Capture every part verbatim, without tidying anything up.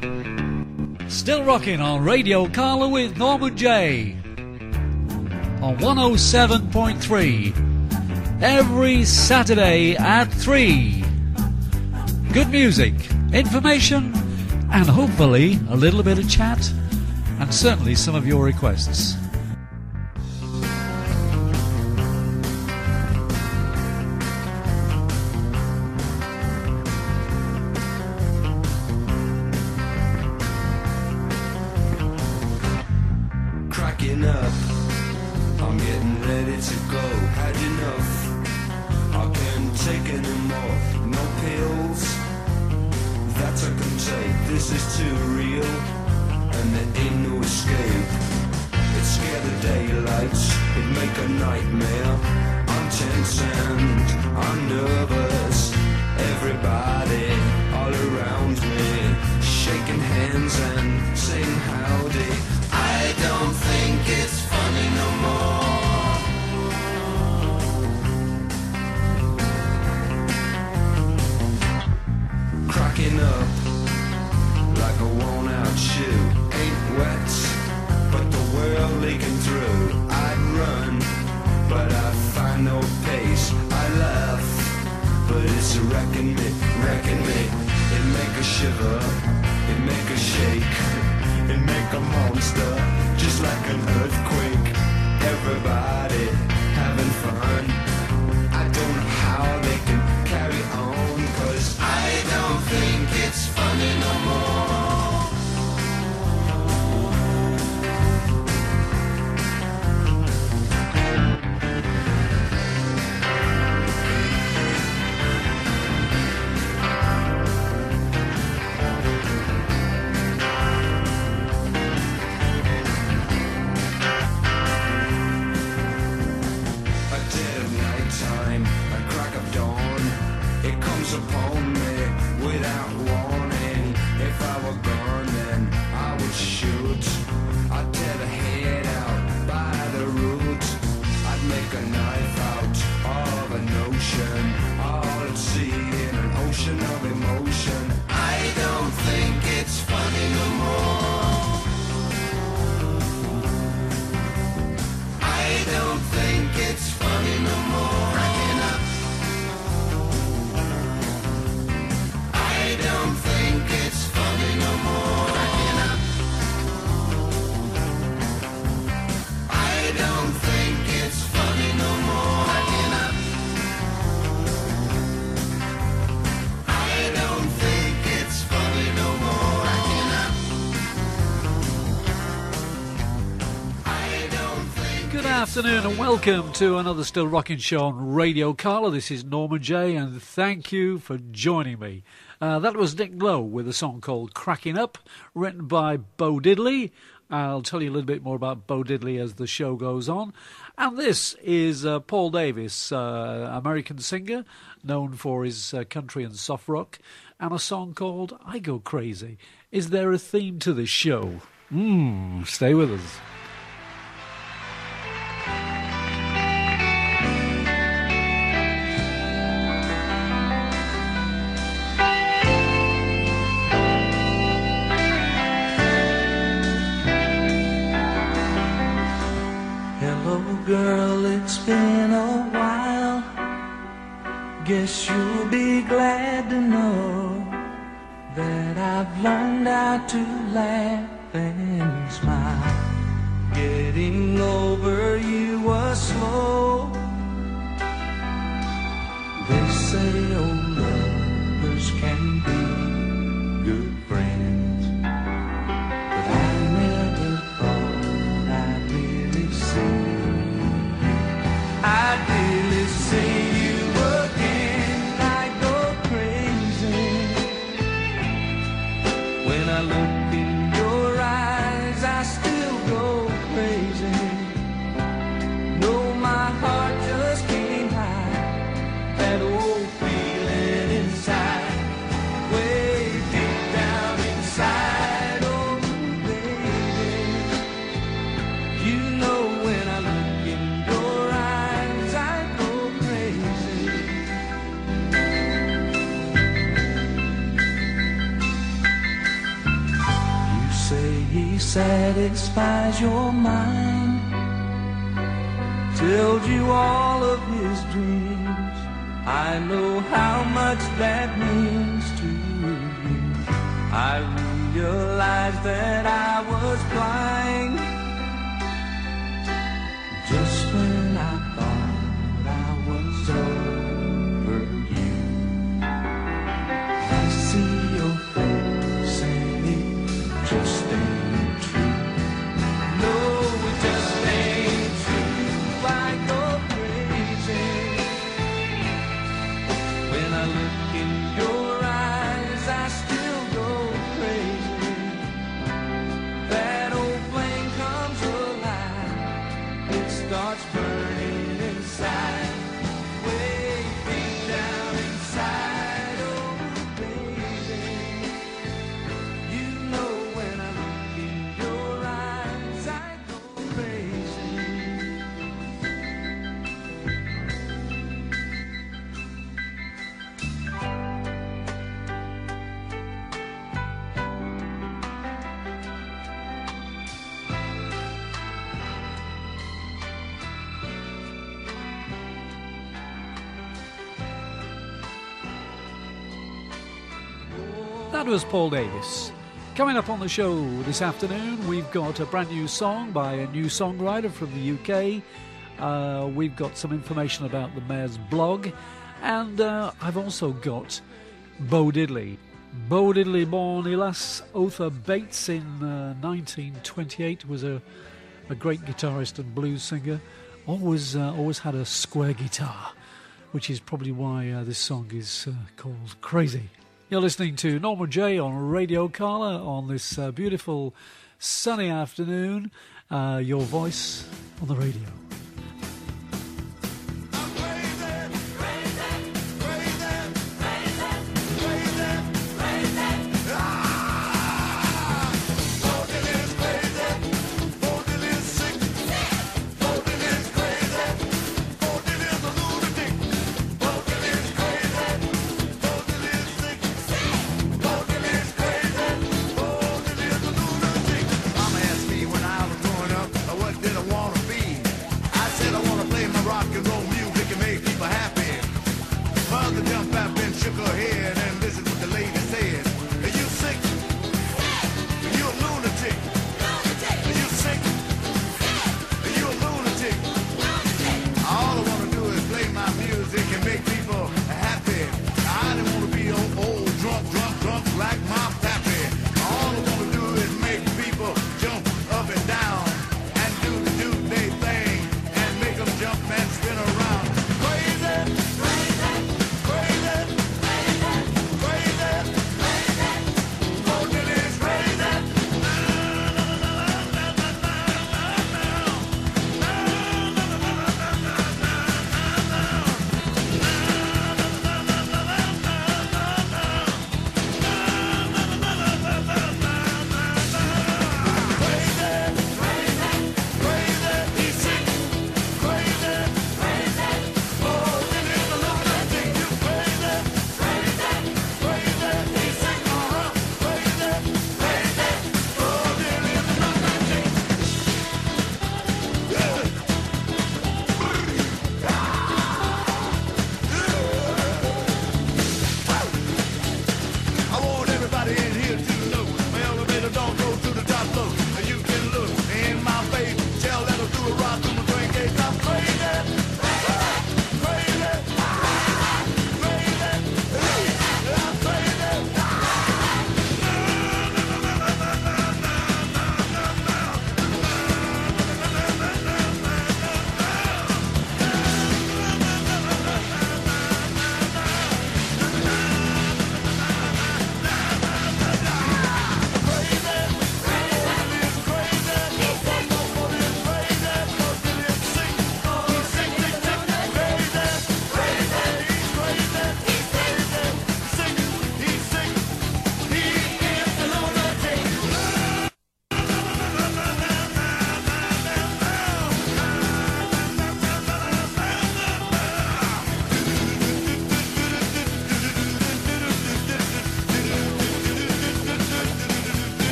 Still rocking on Radio Carla with Norman J. On one oh seven point three. Every Saturday at three. Good music, information, and hopefully a little bit of chat, and certainly some of your requests. Cracking up, I'm getting ready to go. Had enough, I can't take any more. No pills that I can take. This is too real, and there ain't no escape. It scare the daylight, it make a nightmare. I'm tense and I'm nervous. Everybody all around me shaking hands and saying howdy. I don't think it's funny no more. Cracking up like a worn out shoe. Ain't wet, but the world leaking through. I'd run, but I find no pace. I laugh, but it's wrecking me, wrecking me. It make a shiver, it make a shake, it make a monster, just like an earthquake. Everybody having fun. I don't know how they can carry on, 'cause I don't think it's funny no more. Upon me without warning. If I were gone, then I would shoot. I'd tear the head out by the root. I'd make a knife out of an ocean, all at sea in an ocean of emotion. I don't think it's funny no more. I don't think it's funny no more. Cracking up. I don't think it's funny no more. Cracking up. I don't think it's funny no more. Cracking up. I don't think it's funny no more. Cracking up. I don't think. Good afternoon and welcome to another Still Rocking Show on Radio Carla. This is Norman J, and thank you for joining me. Uh, that was Nick Lowe with a song called Cracking Up, written by Bo Diddley. I'll tell you a little bit more about Bo Diddley as the show goes on. And this is uh, Paul Davis, uh, American singer, known for his uh, country and soft rock, and a song called I Go Crazy. Is there a theme to this show? Mmm, stay with us. Girl, it's been a while. Guess you'll be glad to know that I've learned how to laugh and smile. Getting over you was slow. They say old lovers can be good friends, but I never thought I'd really see I'd really see you again. I go crazy when I look in your eyes. I still go crazy. No, my heart just can't hide that old feeling inside, way deep down inside. Oh, baby, you know when I look in your eyes, I go crazy. satisfies your mind, tells you all of his dreams. I know how much that means to you. I realized that I was blind just when I thought I was over you. I see your face and it just ain't true. No, it just ain't true. I go crazy when I look in your eyes. I still go crazy. That old flame comes alive. It starts burning inside, way deep down inside. Oh, baby, you know when I look in your eyes, I go crazy. That was Paul Davis. Coming up on the show this afternoon, we've got a brand new song by a new songwriter from the U K. Uh, we've got some information about the Mayor's blog. And uh, I've also got Bo Diddley. Bo Diddley, born Elas Otha Bates in uh, nineteen twenty-eight, was a, a great guitarist and blues singer. Always, uh, always had a square guitar, which is probably why uh, this song is uh, called Crazy. You're listening to Norman J on Radio Carla on this uh, beautiful sunny afternoon. Uh, your voice on the radio. Mama asked me when I was growing up, what did I want to be?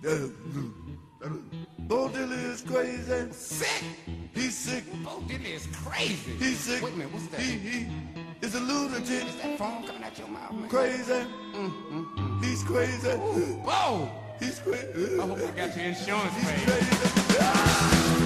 Bo Diddley is crazy. Sick? He's sick. Bo Diddley is crazy. He's sick. Wait a minute, what's that? He, he is a lunatic. Is that phone coming out your mouth, man? Crazy. Mm, mm, mm. He's crazy. Ooh, Bo! He's crazy. I hope I got your insurance He's paid. crazy. Ah!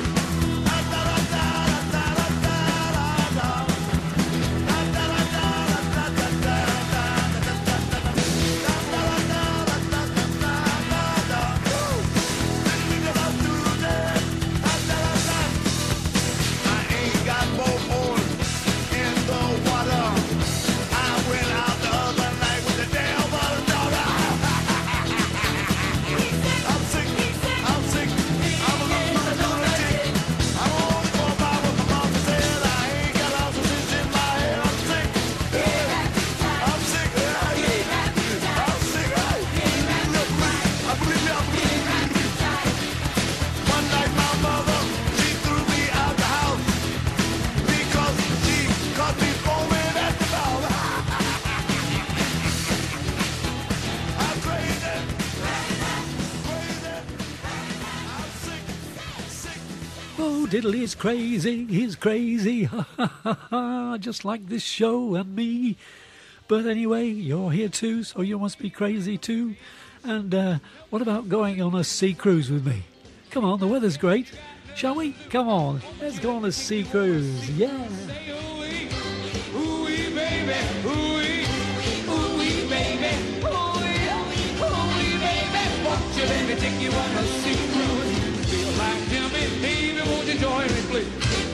Diddley is crazy, he's crazy, ha ha ha ha, just like this show and me. But anyway, you're here too, so you must be crazy too. And uh, what about going on a sea cruise with me? Come on, the weather's great. Shall we? Come on, let's go on a sea cruise, yeah. Ooh-wee, ooh-wee, baby, ooh-wee, ooh-wee, baby, ooh-wee, ooh-wee, baby. Won't you let me take you on a sea cruise? Feel like Jimmy, baby, won't you join me, please?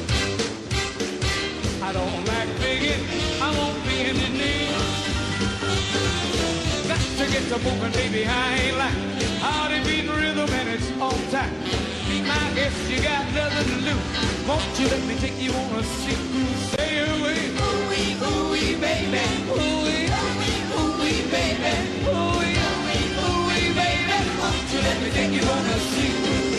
I don't like begging, I won't be in your need. Got to get to moving, baby, I ain't like how they beat rhythm and it's on time. I guess you got nothing to lose. Won't you let me take you on a sea cruise? Say away, ooh-wee, ooh-wee, baby, ooh-wee, ooh-wee, baby, ooh-wee, ooh-wee, baby. Won't you let me take you on a sea cruise?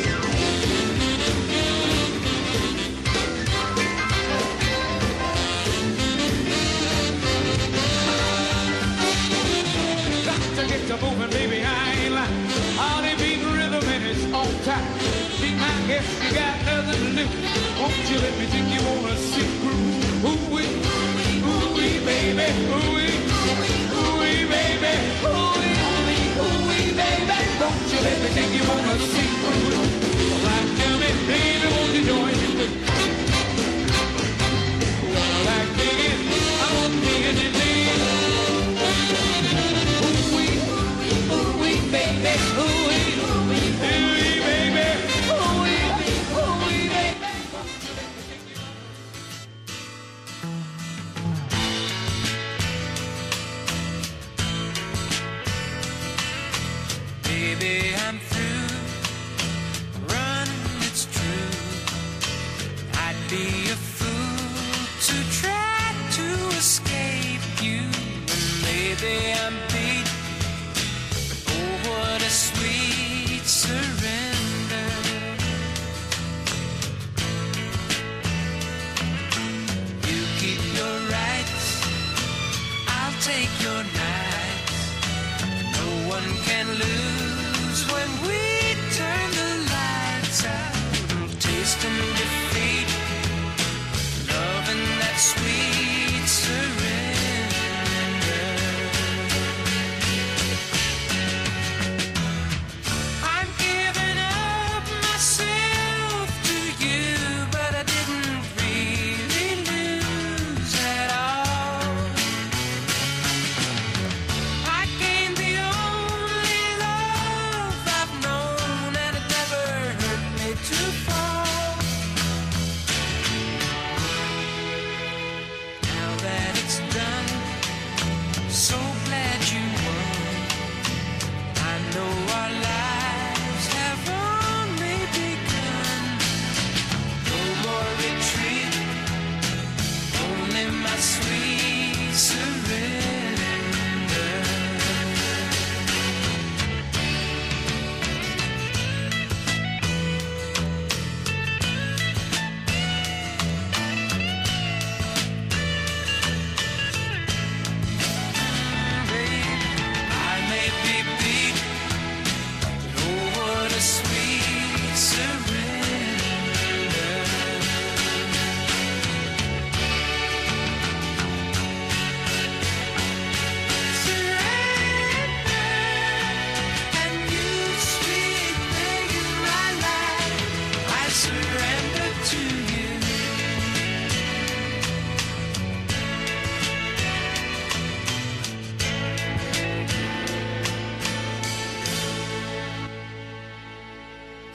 Got to get to moving, baby, I ain't lying. All they beat rhythm and it's on time. I guess you got nothing to do. Won't you let me take you on a sea cruise? Ooh-wee, ooh-wee, baby, ooh-wee, ooh-wee, baby, ooh-wee, ooh-wee, baby. Won't you let me take you on a sea cruise? Well, I tell me, baby, won't you join me, please? Well, I like digging, I won't be in your need. Ooh-wee, ooh-wee, baby, ooh-wee, ooh-wee, baby.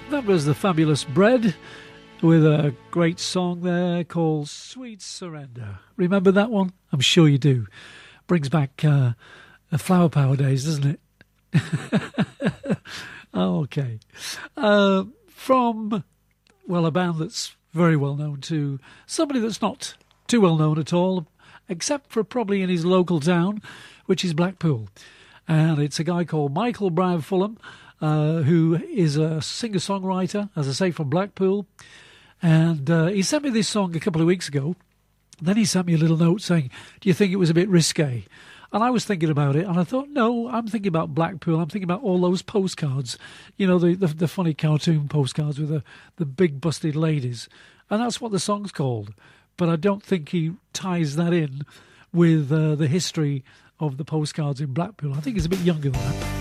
That was the Fabulous Bread with a great song there called Sweet Surrender. Remember that one? I'm sure you do. Brings back uh, the Flower Power days, doesn't it? Okay. Uh, from, well, a band that's very well known to somebody that's not too well known at all, except for probably in his local town, which is Blackpool. And it's a guy called Michael Brown Fulham, Uh, who is a singer-songwriter, as I say, from Blackpool. And uh, he sent me this song a couple of weeks ago. Then he sent me a little note saying, do you think it was a bit risque? And I was thinking about it, and I thought, no, I'm thinking about Blackpool. I'm thinking about all those postcards, you know, the, the, the funny cartoon postcards with the, the big busted ladies. And that's what the song's called. But I don't think he ties that in with uh, the history of the postcards in Blackpool. I think he's a bit younger than that.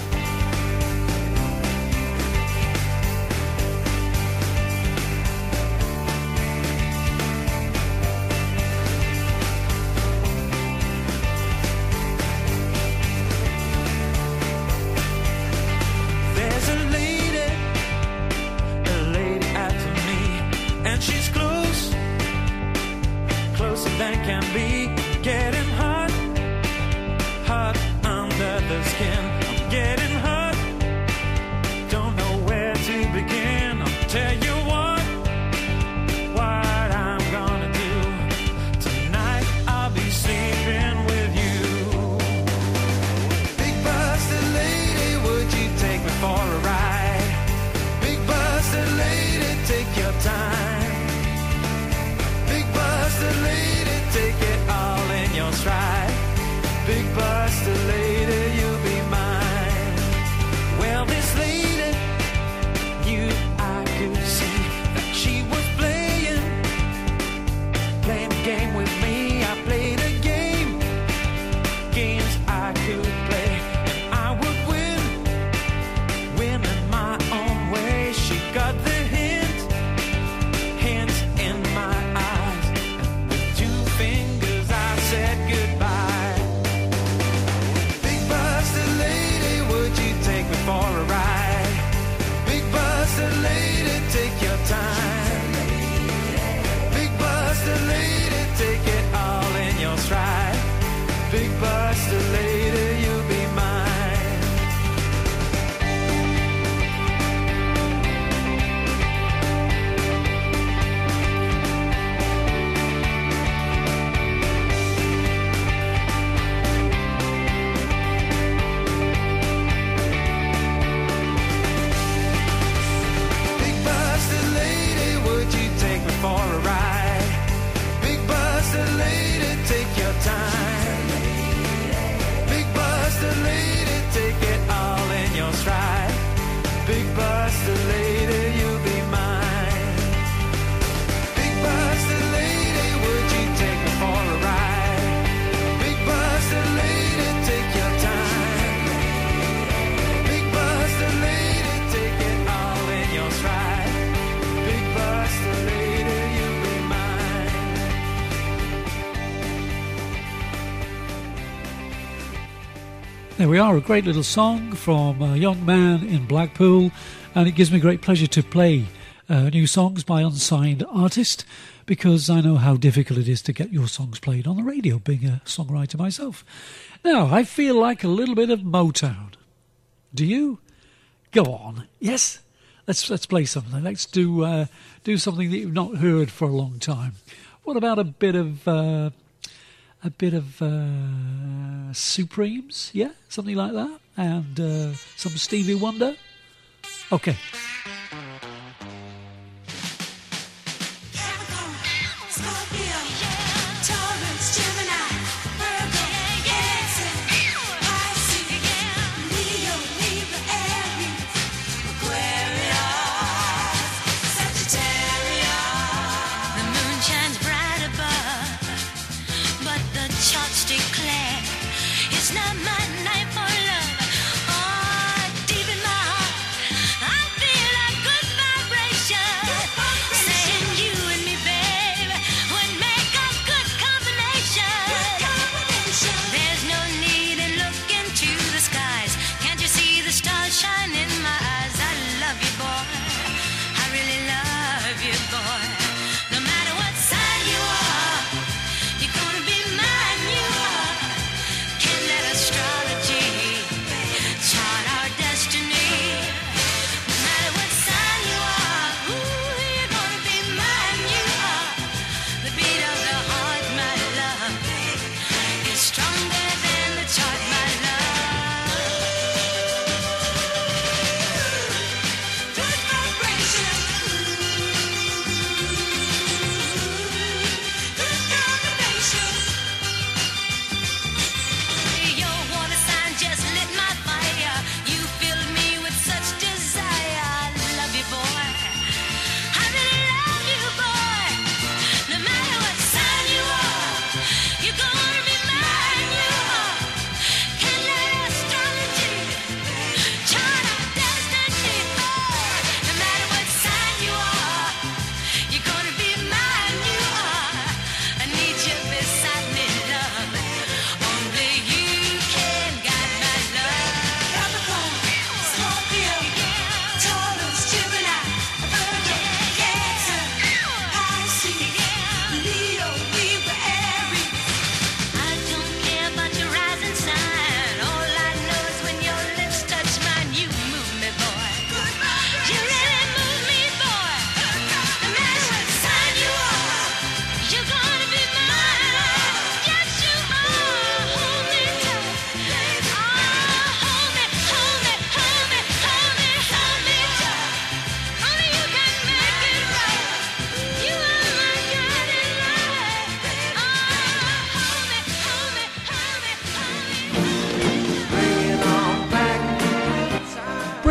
There we are, a great little song from a young man in Blackpool, and it gives me great pleasure to play uh, new songs by unsigned artists, because I know how difficult it is to get your songs played on the radio, being a songwriter myself. Now, I feel like a little bit of Motown. Do you? Go on. Yes? Let's let's play something. Let's do uh, do something that you've not heard for a long time. What about a bit of... Uh, A bit of uh, Supremes, yeah, something like that, and uh, some Stevie Wonder. Okay. Not my night for love. Oh, deep in my heart, I feel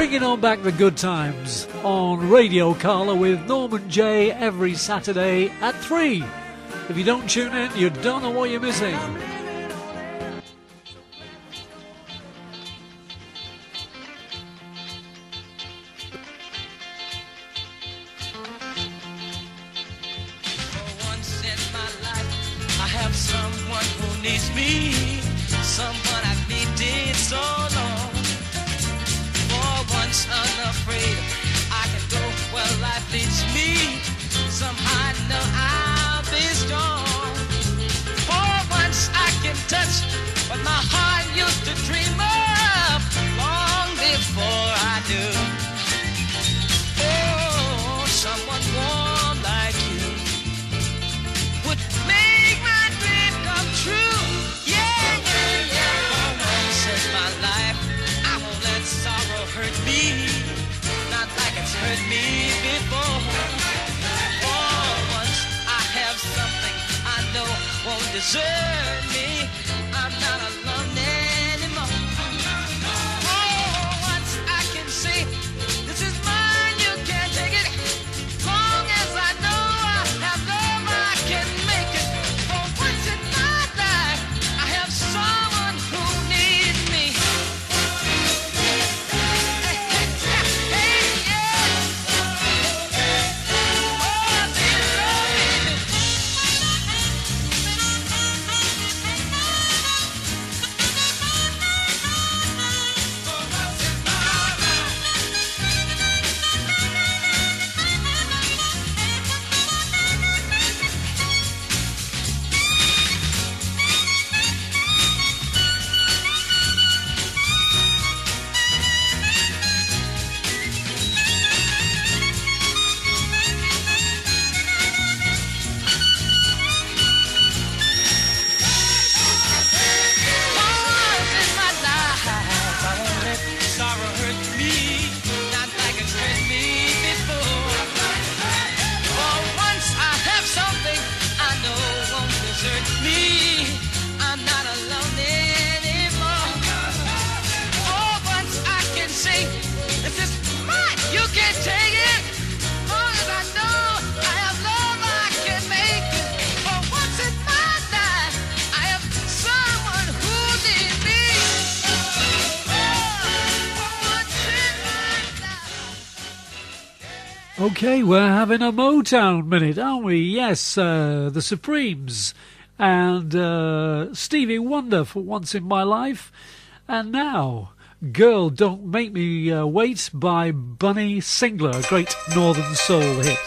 Bringing on back the good times on Radio Carla with Norman J every Saturday at three. If you don't tune in, you don't know what you're missing. For once in my life, I have someone who needs me, someone I've needed so long. For once unafraid, I can go where life leads me. Somehow I know I'll be strong. For once I can touch what my heart used to dream of long before I knew. Oh, someone warm like you would make my dream come true. Yeah, yeah, yeah. For once in my life, I won't let sorrow hurt me, not like it's hurt me before. For once I have something I know won't desert me. I'm not alone anymore. For once I can say, this is mine, you can't take it. Long as I know I have love, I can make it. For once in my life, I have someone who needs me. Hey, hey, hey, yeah. Oh, they love me. Once in my life, I won't let sorrow hurt me, not like it's hurt me before. For once I have something I know won't desert me. I'm not alone anymore. For once I can say, this is mine, you can't take it. Long as I know I have love, I can make it. For once in my life, I have someone who needs me. Oh, for once in my life. Okay, we're having a Motown minute, aren't we? Yes, uh, the Supremes and uh, Stevie Wonder for Once in My Life. And now, Girl Don't Make Me uh, Wait by Bunny Singler, a great Northern Soul hit.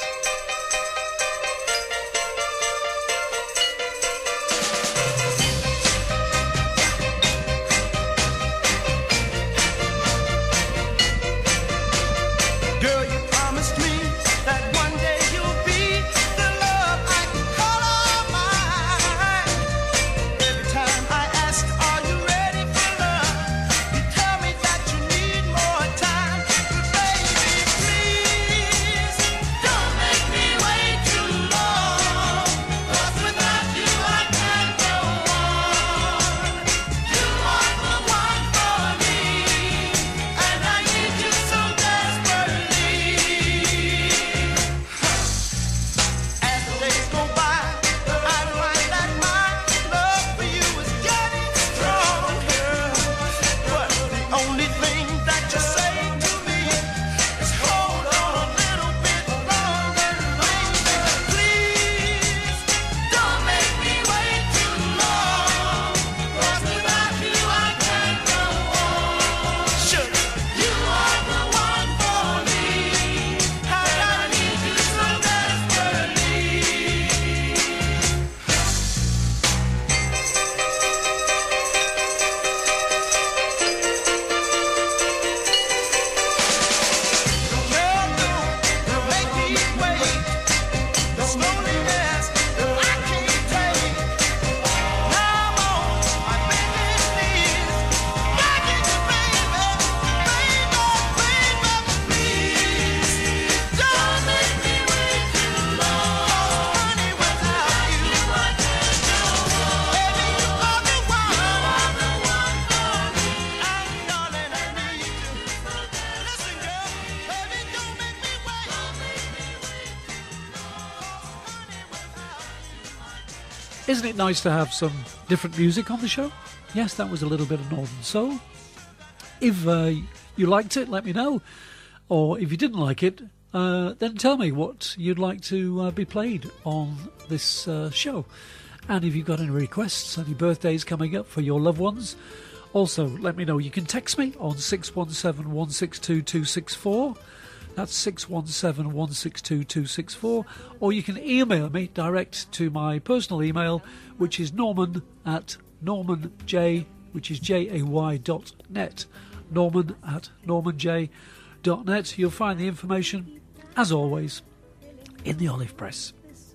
Girl, you promised me that one day you'll be the love I can call all mine. Every time I ask, are you ready for love? You tell me that you need more time. But baby, please don't make Isn't it nice to have some different music on the show? Yes, that was a little bit of Northern Soul. If uh, you liked it, let me know. Or if you didn't like it, uh, then tell me what you'd like to uh, be played on this uh, show. And if you've got any requests, any birthdays coming up for your loved ones, also let me know. You can text me on six one seven, one six two, two six four. That's six one seven, one six two, two six four. Or you can email me direct to my personal email, which is norman at normanj, which is J A Y dot net. Norman at normanj dot net. You'll find the information, as always, in the olive press.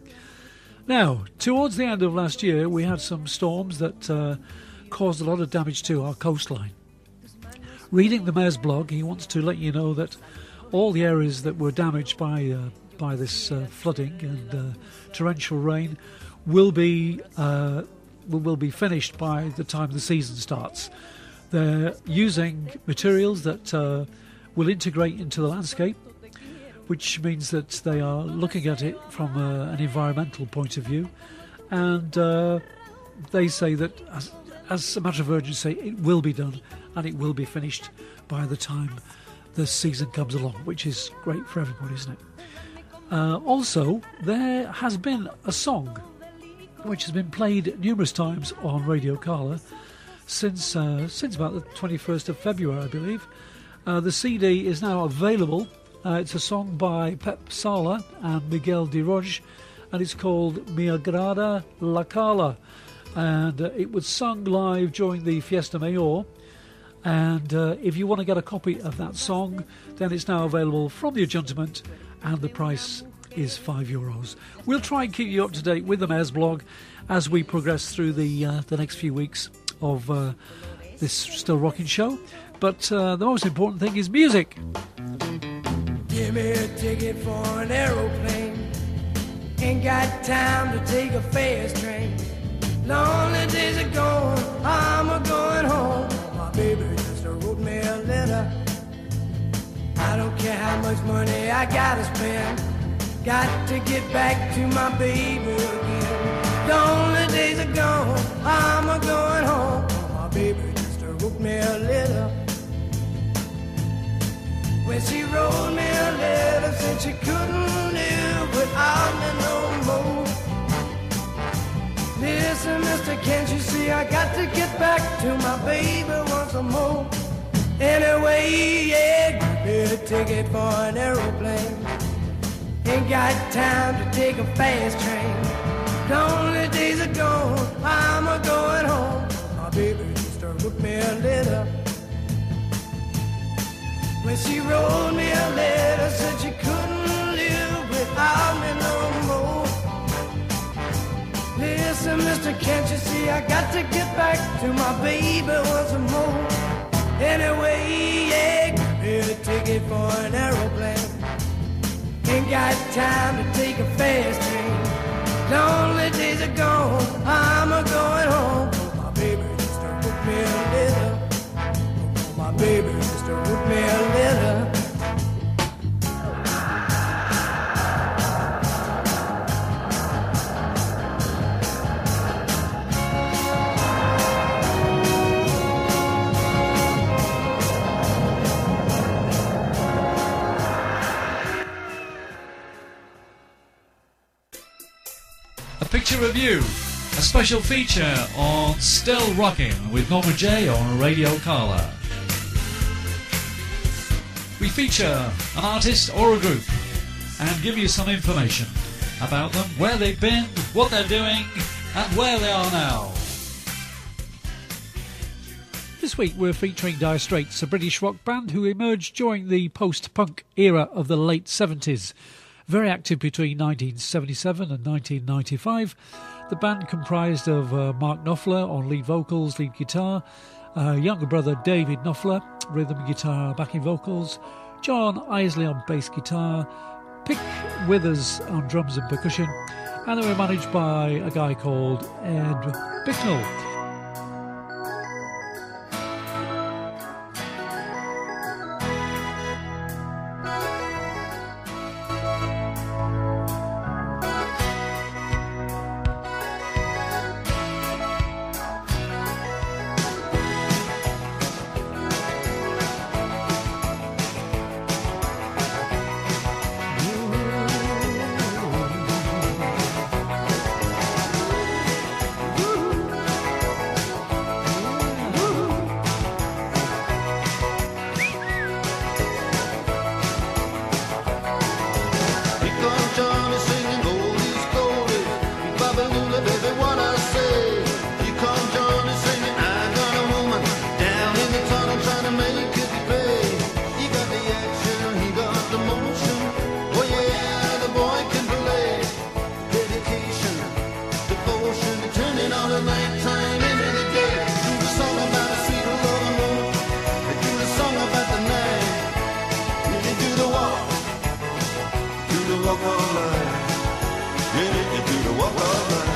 Now, towards the end of last year, we had some storms that uh, caused a lot of damage to our coastline. Reading the Mayor's blog, he wants to let you know that all the areas that were damaged by uh, by this uh, flooding and uh, torrential rain will be uh, will, will be finished by the time the season starts. They're using materials that uh, will integrate into the landscape, which means that they are looking at it from uh, an environmental point of view, and uh, they say that as, as a matter of urgency, it will be done and it will be finished by the time the season comes along, which is great for everybody, isn't it? Uh, also, there has been a song which has been played numerous times on Radio Carla since uh, since about the twenty-first of February, I believe. Uh, the C D is now available. Uh, it's a song by Pep Sala and Miguel de Roge, and it's called Mi Agrada La Carla, and uh, it was sung live during the Fiesta Mayor. And uh, if you want to get a copy of that song, then it's now available from the Adjuntament, and the price is five euros. We'll try and keep you up to date with the Mayor's blog as we progress through the uh, the next few weeks of uh, this Still Rocking show. But uh, the most important thing is music. Give me a ticket for an aeroplane. Ain't got time to take a fast train. Lonely days are gone, I'm a going home. My baby just wrote me a letter. I don't care how much money I gotta spend. Got to get back to my baby again. Lonely days are gone, I'm a going home. My baby just wrote me a letter. When she wrote me a letter, said she couldn't live without me no more. Listen, mister, can't you see I got to get back to my baby once more? Anyway, yeah, give me a ticket for an aeroplane. Ain't got time to take a fast train. Lonely days are gone, I'm a going home. My baby just wrote me a letter. When she wrote me a letter, said she couldn't live without me no more. Listen, mister, can't you see I got to get back to my baby once more? Anyway, yeah, give me a ticket for an aeroplane. Ain't got time to take a fast train. Lonely days are gone, I'm a going home. My baby just wrote me a letter. My baby just wrote me a letter. A picture of you, a special feature on Still Rocking with Norman J on Radio Carla. We feature an artist or a group and give you some information about them, where they've been, what they're doing, and where they are now. This week we're featuring Dire Straits, a British rock band who emerged during the post-punk era of the late seventies. Very active between nineteen seventy-seven and nineteen ninety-five. The band comprised of uh, Mark Knopfler on lead vocals, lead guitar, uh, younger brother David Knopfler, rhythm guitar, backing vocals, John Isley on bass guitar, Pick Withers on drums and percussion, and they were managed by a guy called Ed Bicknell. walk of life. Yeah, you do the walk of life.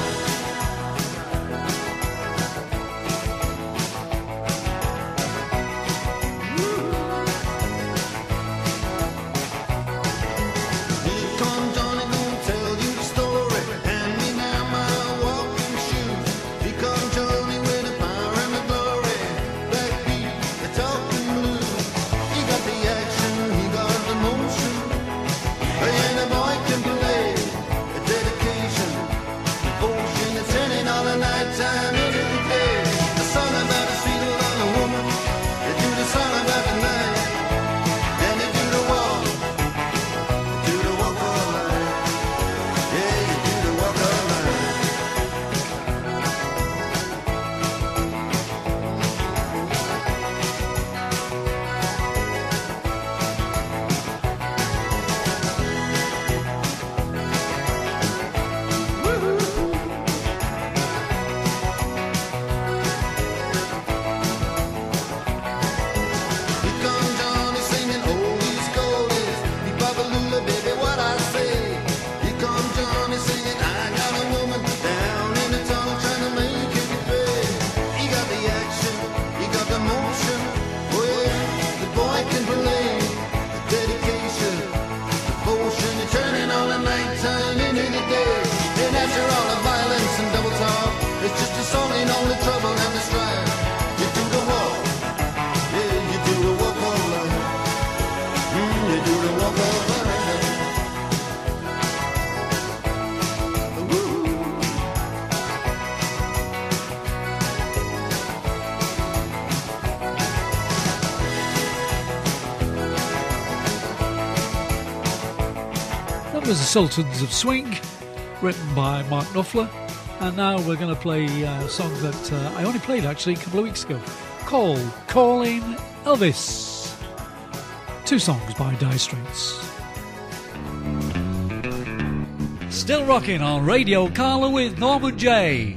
Was the Sultans of Swing, written by Mark Knopfler, and now we're going to play a song that uh, I only played actually a couple of weeks ago, called Calling Elvis. Two songs by Dire Straits. Still rocking on Radio Carla with Norman Jay.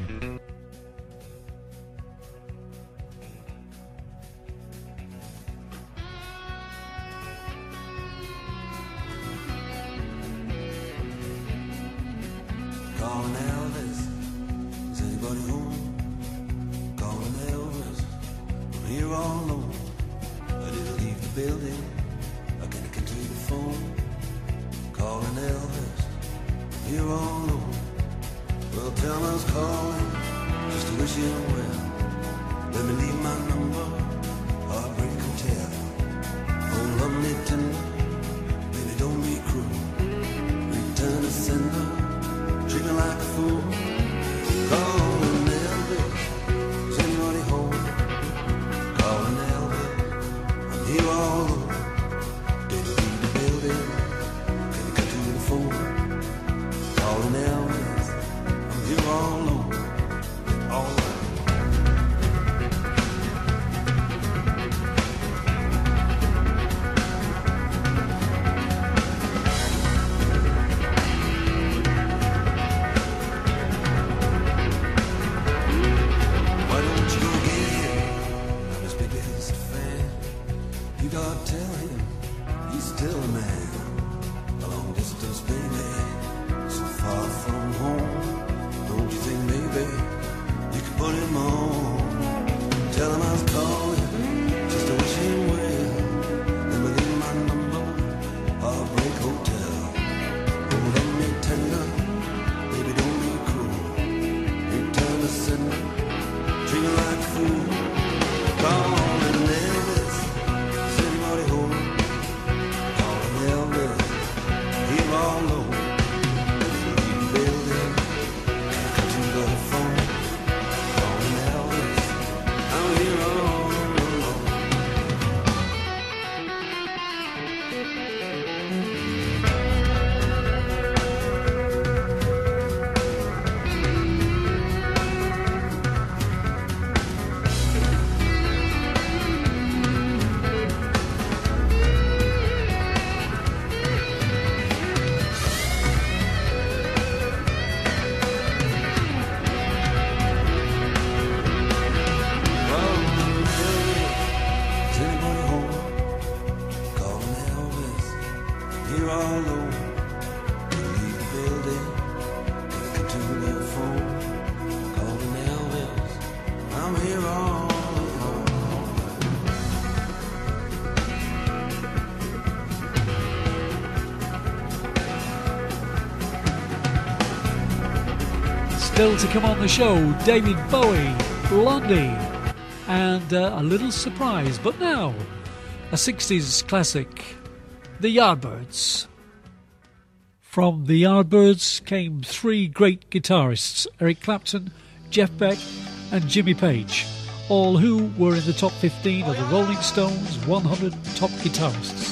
Still to come on the show, David Bowie, Blondie, and uh, a little surprise, but now, a sixties classic, The Yardbirds. From The Yardbirds came three great guitarists, Eric Clapton, Jeff Beck and Jimmy Page, all who were in the top fifteen of the Rolling Stones one hundred Top Guitarists.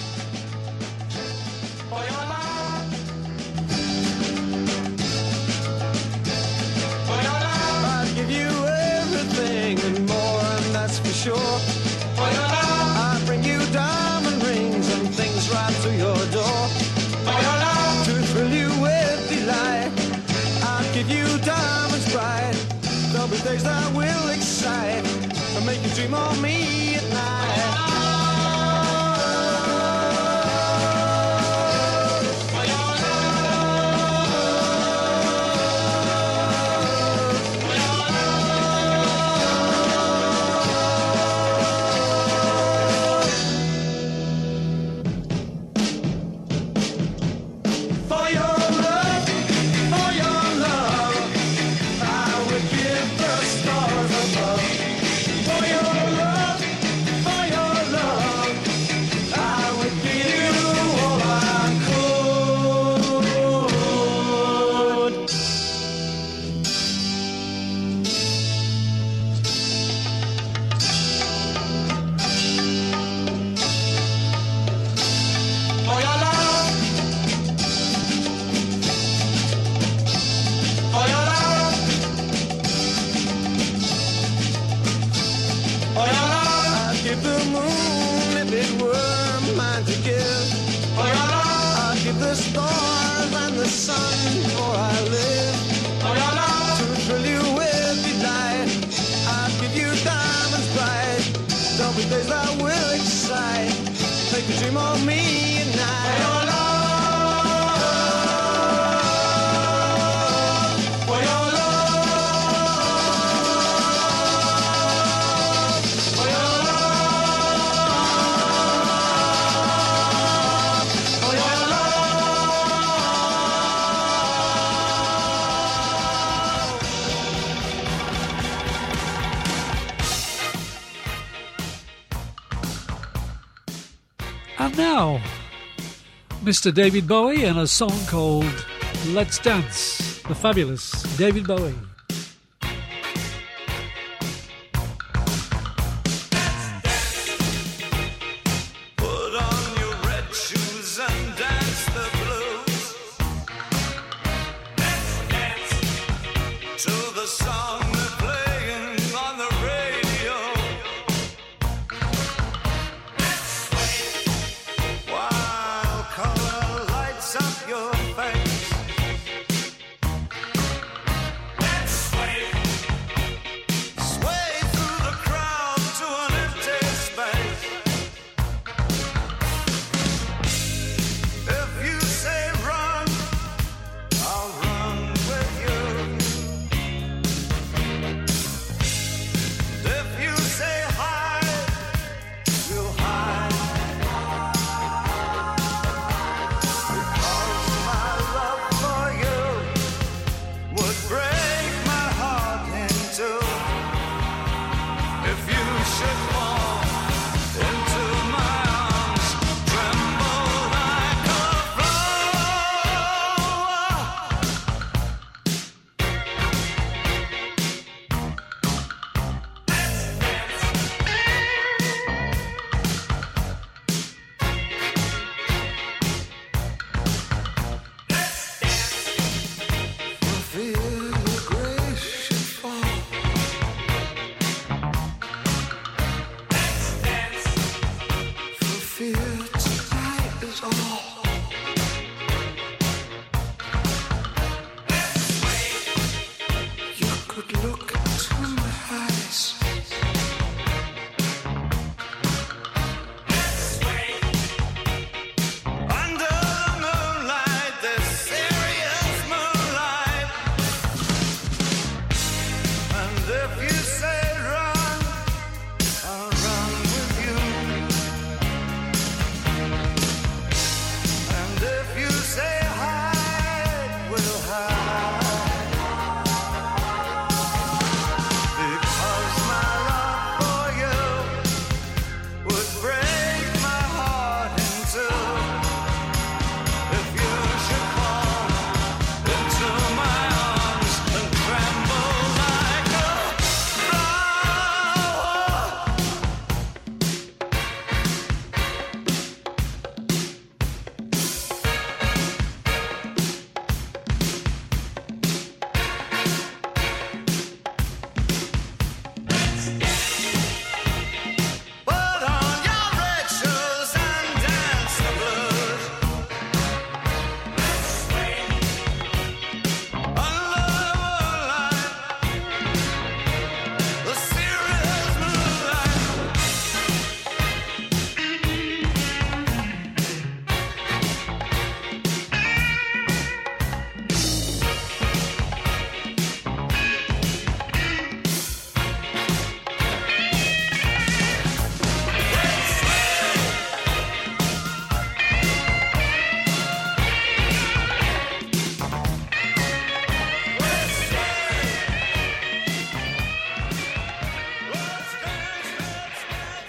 Sure. I bring you diamond rings and things right to your door. To thrill you with delight, I'll give you diamonds bright. There'll be days that will excite and make you dream of me at night. And now, Mister David Bowie and a song called Let's Dance, the fabulous David Bowie. Put on your red shoes and dance the blues. Let's dance to the song they're playing on the radio. Let's sway while color lights up your face. Let's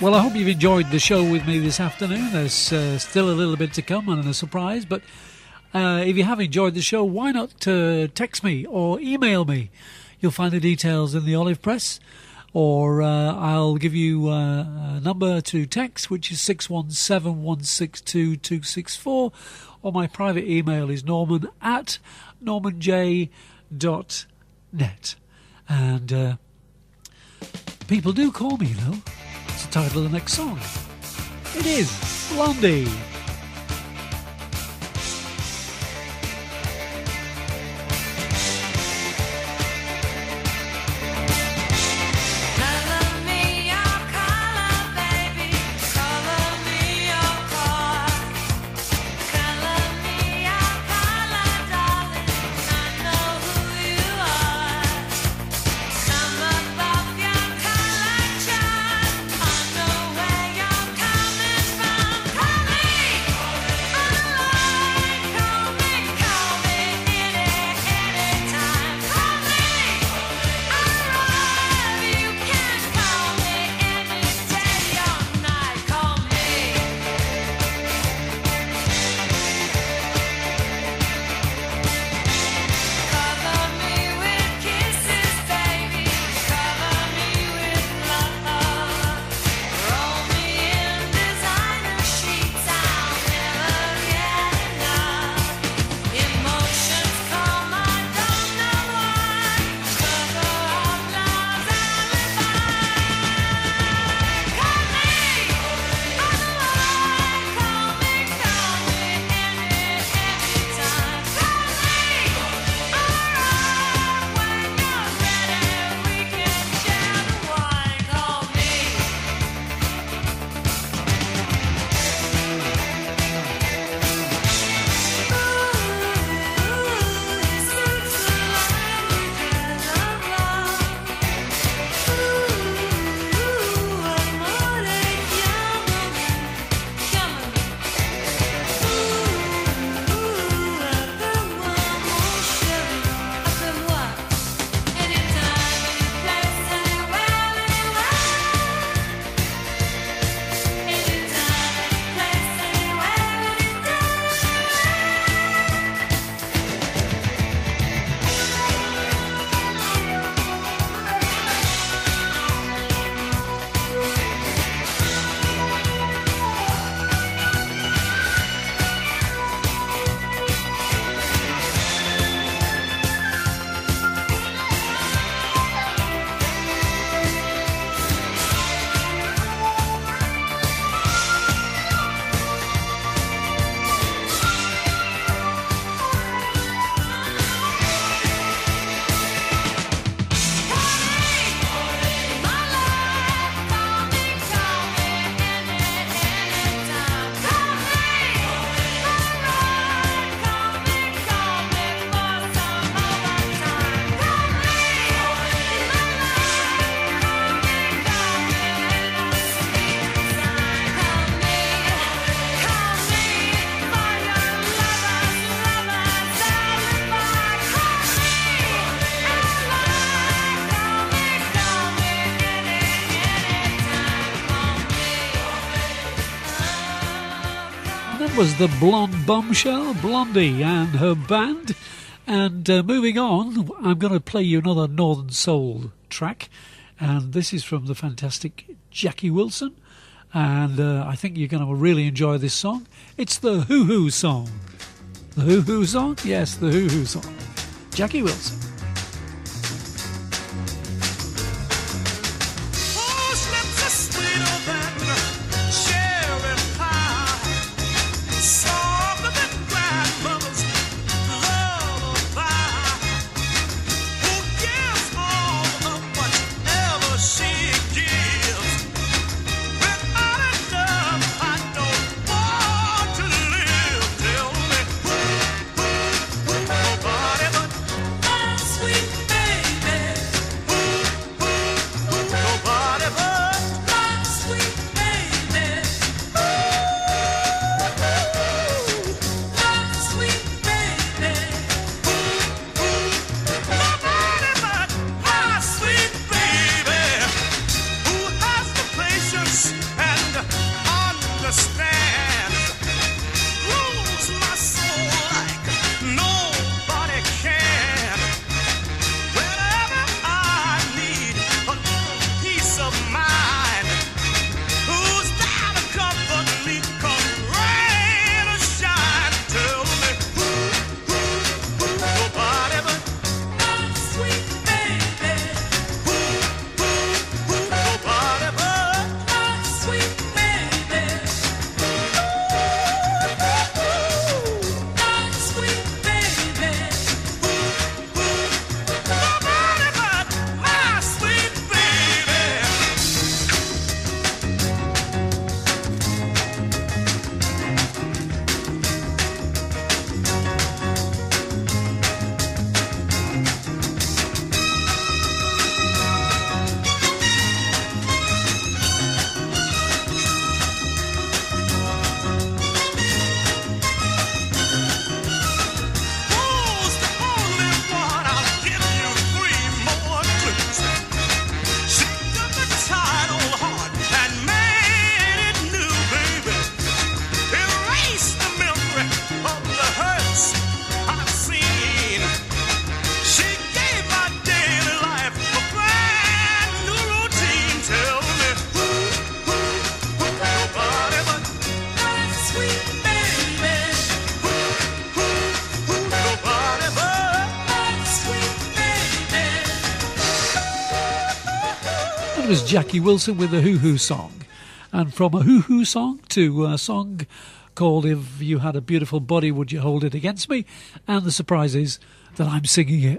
Well, I hope you've enjoyed the show with me this afternoon. There's uh, still a little bit to come and a surprise, but uh, if you have enjoyed the show, why not uh, text me or email me? You'll find the details in the Olive Press, or uh, I'll give you uh, a number to text, which is six one seven, one six two, two six four, or my private email is norman at norman j dot net. And uh, people do call me, though. It's the title of the next song. It is Blondie. Was the blonde bombshell, Blondie, and her band. And uh, moving on, I'm going to play you another Northern Soul track, and this is from the fantastic Jackie Wilson, and uh, I think you're going to really enjoy this song. It's the Hoo Hoo song. The Hoo Hoo song? Yes, the Hoo Hoo song. Jackie Wilson. Tell me, who, who, who, who, who, who, who, who, who, who, who, who, who, who, who, That was Jackie Wilson with the Hoo Hoo song. And from a Hoo Hoo song to a song called If You Had a Beautiful Body, Would You Hold It Against Me? And the surprise is that I'm singing it.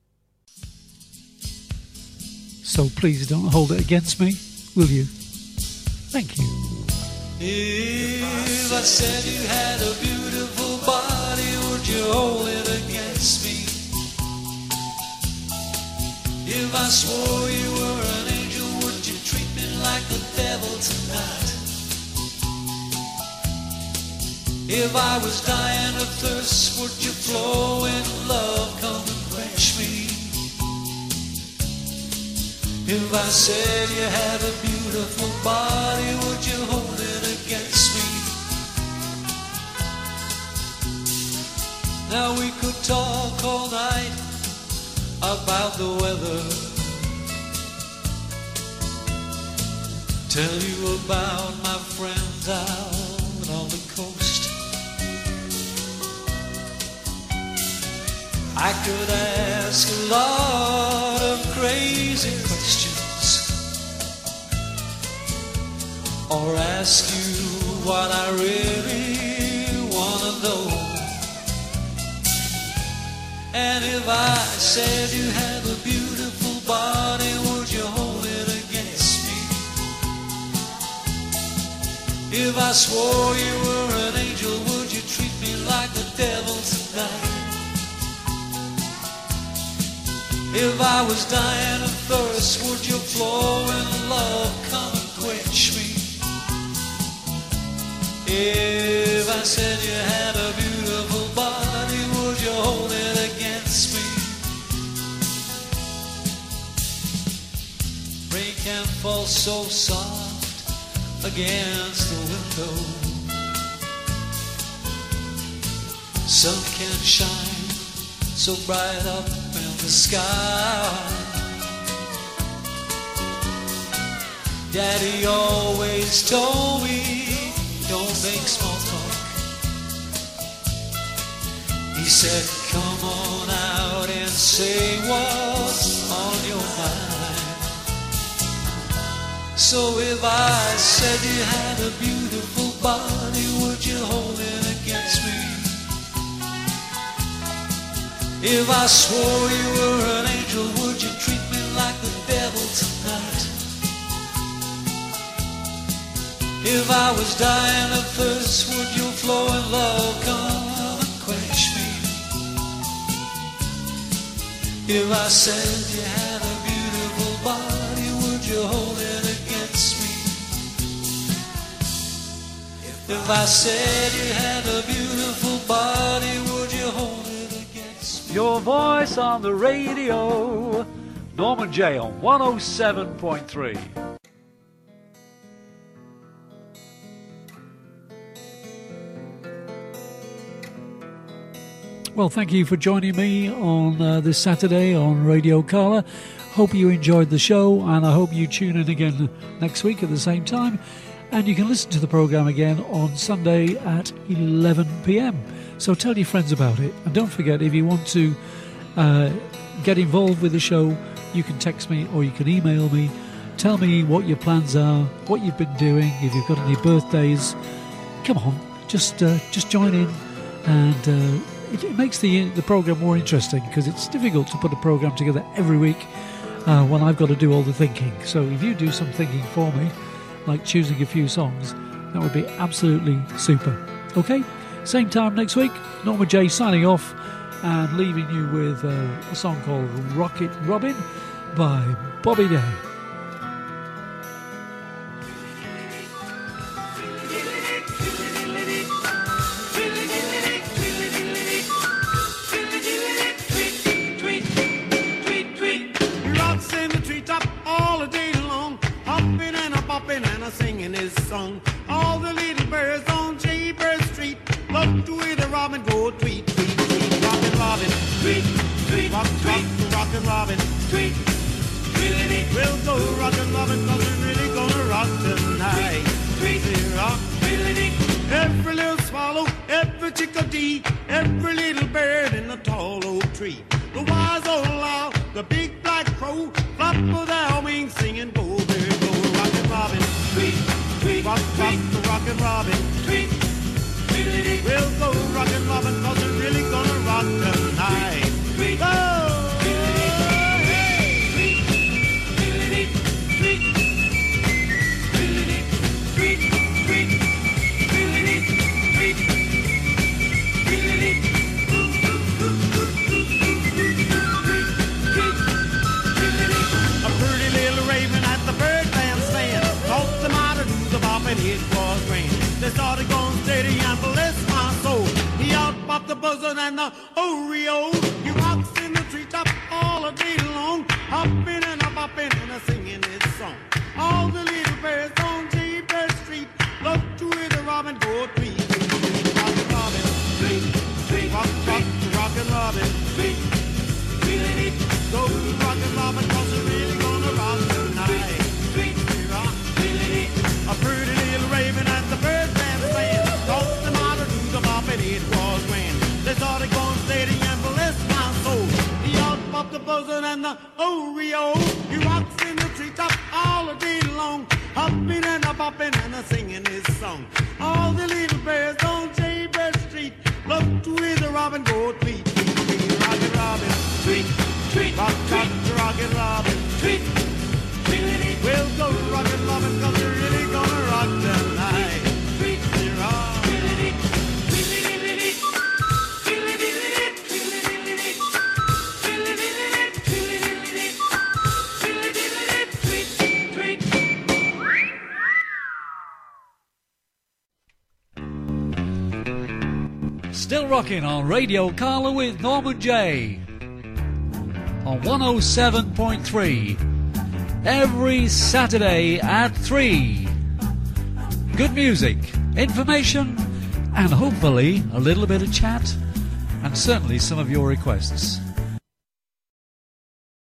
So please don't hold it against me, will you? Thank you. If I said you had a beautiful body, would you hold it against me? If I swore you were an angel, would you treat me like the devil tonight? If I was dying of thirst, would you flow in love, come and quench me? If I said you had a beautiful body, would you hold it against me? Now we could talk all night about the weather, tell you about my friends out on the coast. I could ask a lot of crazy questions, or ask you what I really wanna know. And if I said you had a beautiful body, would you hold it against me? If I swore you were an angel, would you treat me like the devil tonight? If I was dying of thirst, would you flow in love, come and quench me? If I said you had a beautiful body, would you hold it against me? Rain can fall so soft against the window, sun can shine so bright up in the sky. Daddy always told me, don't make small talk. He said, come on out and say what's on your mind. So if I said you had a beautiful body, would you hold it against me? If I swore you were an angel, would you treat me like the devil tonight? If I was dying of thirst, would you flow in love, come and quench me? If I said you had a beautiful body, would you hold it against me? If I said you had a beautiful body, would you hold it against me? Your voice on the radio, Norman J on one oh seven point three. Well, thank you for joining me on uh, this Saturday on Radio Carla. Hope you enjoyed the show, and I hope you tune in again next week at the same time. And you can listen to the programme again on Sunday at eleven p.m. So tell your friends about it. And don't forget, if you want to uh, get involved with the show, you can text me or you can email me. Tell me what your plans are, what you've been doing, if you've got any birthdays. Come on, just uh, just join in, and uh, it, it makes the the programme more interesting, because it's difficult to put a programme together every week uh, when I've got to do all the thinking. So if you do some thinking for me, like choosing a few songs, that would be absolutely super. Okay, same time next week. Norma J signing off and leaving you with uh, a song called Rocket Robin by Bobby Day. Song. All the little birds on Jaybird Street love to hear the robin go tweet, tweet, tweet. Rockin' Robin, tweet, tweet, rock, tweet, rock, rockin' Robin, tweet, tweet. We'll go rockin' Robin, 'cause we're really gonna rock tonight. Tweet, tweet, rock, tweet. Every little swallow, every chickadee, every little bird in the tall oak tree. The wise old owl, the big black crow, flop of their wings singing, go bird. buzzing and the Oreo. He rocks in the treetop all day long, hopping and a bopping and a singing his song. All the little birds on Jaybird Street love to hear the robin go tweet, tweet, tweet. Rockin' Robin, tweet, tweet, rock, rock, rockin' Robin, tweet, tweet, tweet. Go rockin' Robin, 'cause you're really gonna rock tonight. Tweet, tweet, rock, tweet, tweet. A pretty little raven and the birds ran saying, taught them how to do the bop and it was grand. They started going steady and bless my soul. He out popped the buzzing and the Oreo. He rocks in the treetop all day long, hopping and a bopping and a singing his song. All the little birds on Jaybird Street love to hear the robin go tweet, tweet, tweet. Rockin' Robin, tweet, tweet, rock, rock, rockin' Robin, tweet, tweet, tweet. We'll go rockin' Robin 'cause we're really gonna rock tonight. Tweet, tweet, rock. Still rocking on Radio Carla with Norman J. on one oh seven point three every Saturday at three. Good music, information, and hopefully a little bit of chat, and certainly some of your requests.